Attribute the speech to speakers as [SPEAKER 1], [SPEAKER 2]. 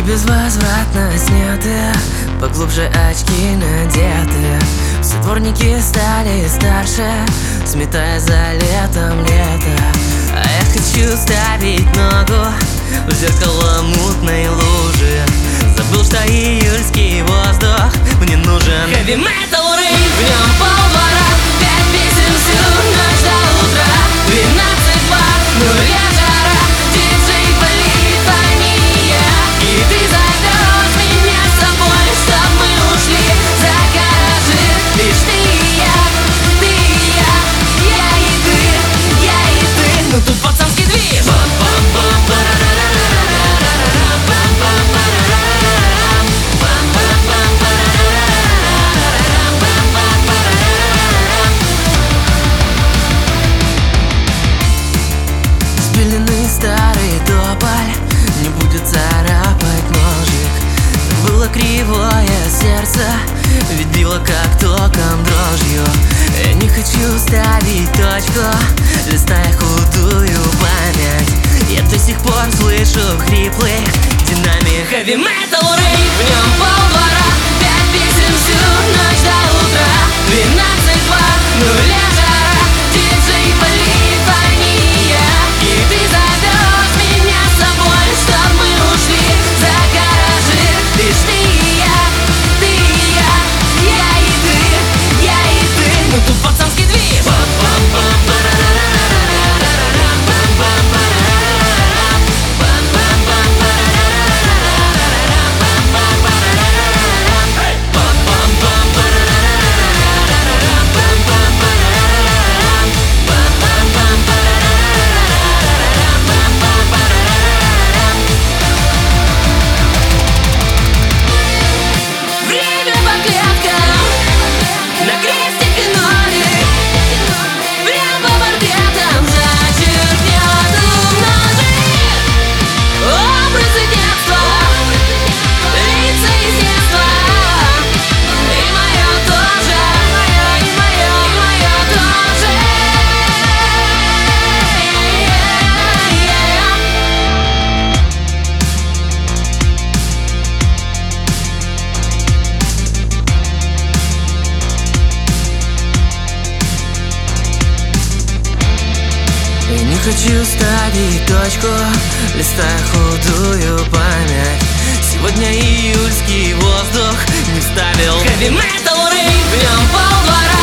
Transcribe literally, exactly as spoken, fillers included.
[SPEAKER 1] безвозвратно сняты, поглубже очки надеты. Все дворники стали старше, сметая за летом лето. А я хочу ставить ногу в зеркало мутной лужи. Забыл, что июльский воздух мне нужен. Heavy metal rave, в нем полдвора, пять песен всю ночь до утра. Двенадцать бар, нуля жара, диджей полифония. И ты зовешь меня с собой, чтоб мы ушли за гаражи. Лишь ты и я, ты и я, я и ты, я и ты. Ну тут пацанский движ. Спиленный старый тополь не будет царапать ножик. Было кривое сердце, ведь било как током дрожью. Я не хочу ставить точку, листая худую память. Я до сих пор слышу хриплый динамик. Heavy metal rave, в нем полдвора, пять песен всю ночь до утра. Двенадцать бар, нуля жара, диджей полифония. И ты зовешь меня с собой, чтоб мы ушли за гаражи. Лишь ты и я, ты и я, я и ты, я и ты. Ну тут пацанский движ. Я не хочу ставить точку, листая худую память. Сегодня июльский воздух не вставил. Heavy metal rave, в нем полдвора.